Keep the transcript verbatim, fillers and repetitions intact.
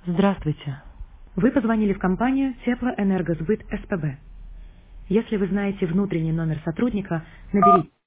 Здравствуйте. Вы позвонили в компанию Теплоэнергосбыт СПБ. Если вы знаете внутренний номер сотрудника, наберите